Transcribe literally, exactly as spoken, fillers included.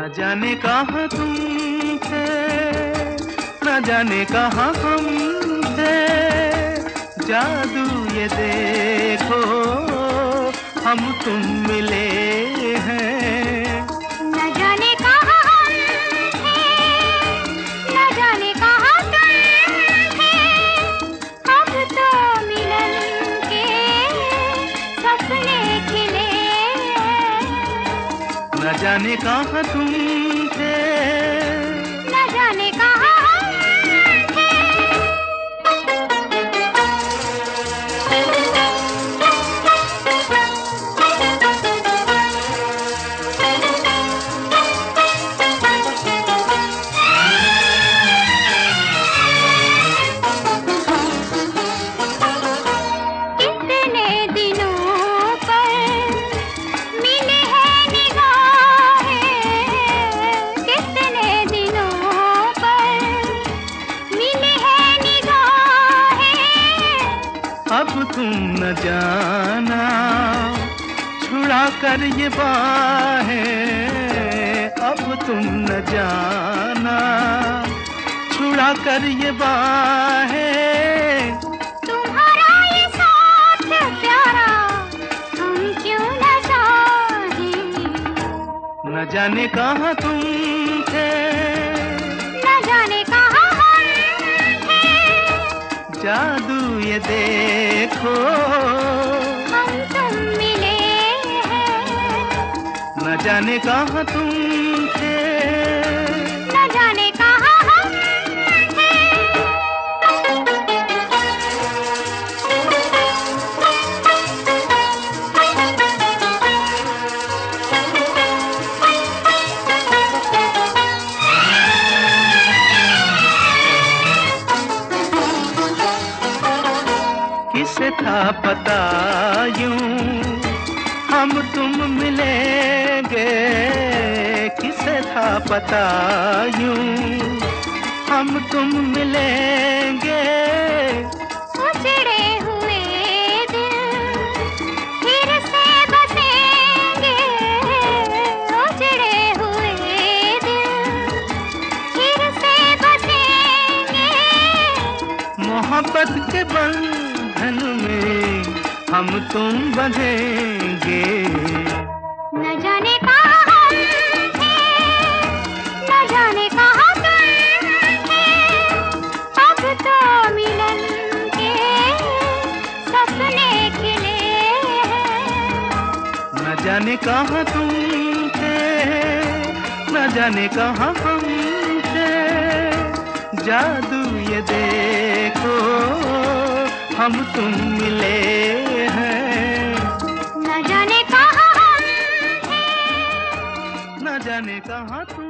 जाने कहाँ तुम थे, न जाने कहाँ हम थे। जादू ये देखो हम तुम मिले हैं। न जाने कहाँ हम थे, न जाने कहाँ तुम थे। अब तो मिलन के सपने खिले हैं। न जाने कहाँ तुम थे, न जाने कहाँ हम थे। कितने दिनों पर मिले हैं निगाहें, कितने दिनों पर मिले हैं निगाहें। अब तुम न जाना छुड़ा कर ये बाहें। अब तुम न जाना छुड़ा कर ये बाहें। तुम्हारा ये साथ प्यारा हम क्यों न चाहें। न जाने कहाँ तुम थे, न जाने कहाँ हम थे। जादू ये देखो हम तुम मिले हैं। न जाने कहाँ तुम थे। न जाने कहाँ हम थे। किसे था पता यूं हम तुम मिलेंगे। किसे था पता यूं हम तुम मिलेंगे। उजड़े हुए दिल फिर से बसेंगे। उजड़े हुए दिल फिर से बसेंगे। मोहब्बत के बंधन में हम तुम बंधेंगे। न जाने कहाँ हम थे, न जाने कहाँ तुम थे। अब तो मिलन के सपने खिले हैं। न जाने कहाँ तुम थे, न जाने कहाँ हम थे। जादू ये देखो हम तुम मिले हैं। न जाने कहाँ हम थे, न जाने कहाँ तुम